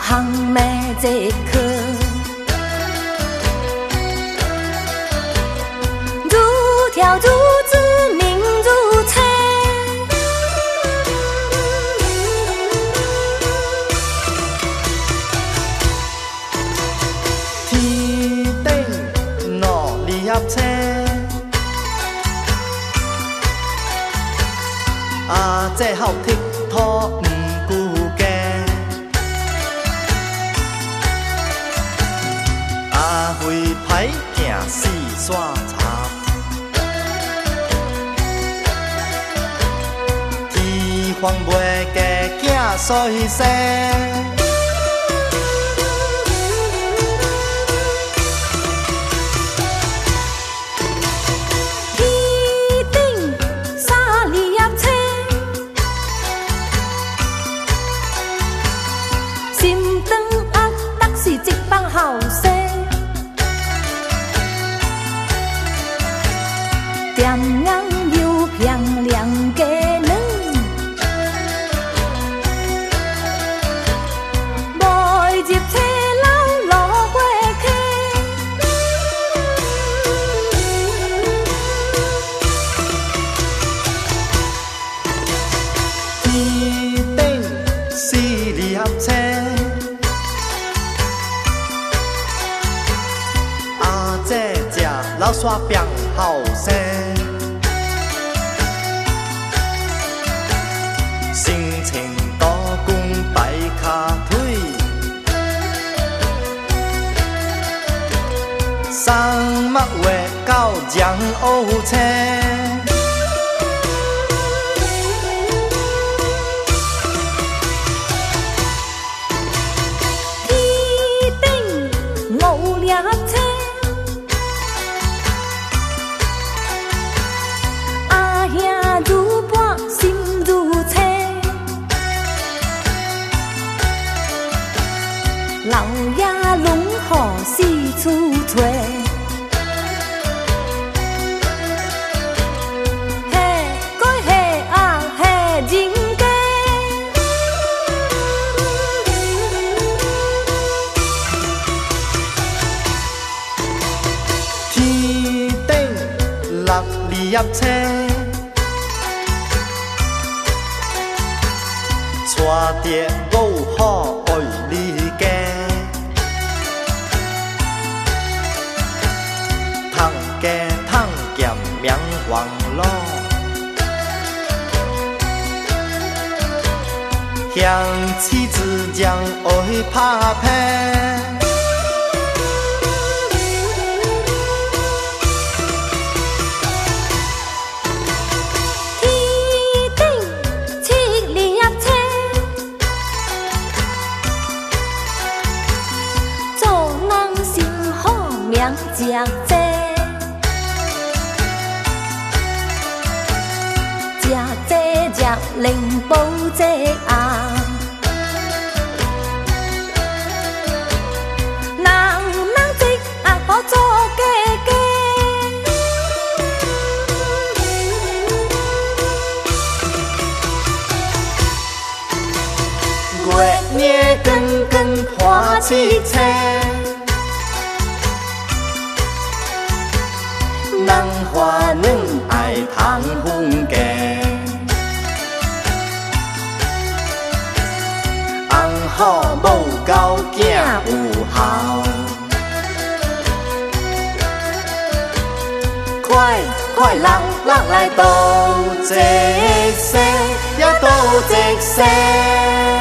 行咩这科，如条如织明如青。 天顶落二合车，这好佚佗毋顾家。飞歹行四线插，天荒袂嫁囝衰生。点硬又漂亮的人，无入车老路花客，天顶四二合车，这只老煞变后生。心情多讲摆脚腿，三目月到江乌车， 天顶五辆车，阿兄如伴心如车。老爷拢予四处找，嘿，过嘿啊嘿人家， 天顶六二合车，带着五虎爱你家。探家探剑名黄路，向妻子将爱拍拼。 天顶七二车，做人心好命正济。食这食零补这啊，人这啊好做家家， 月夜更更花凄凄，人花软爱通分家。好无够囝有孝，快快人来渡这些，也渡这些。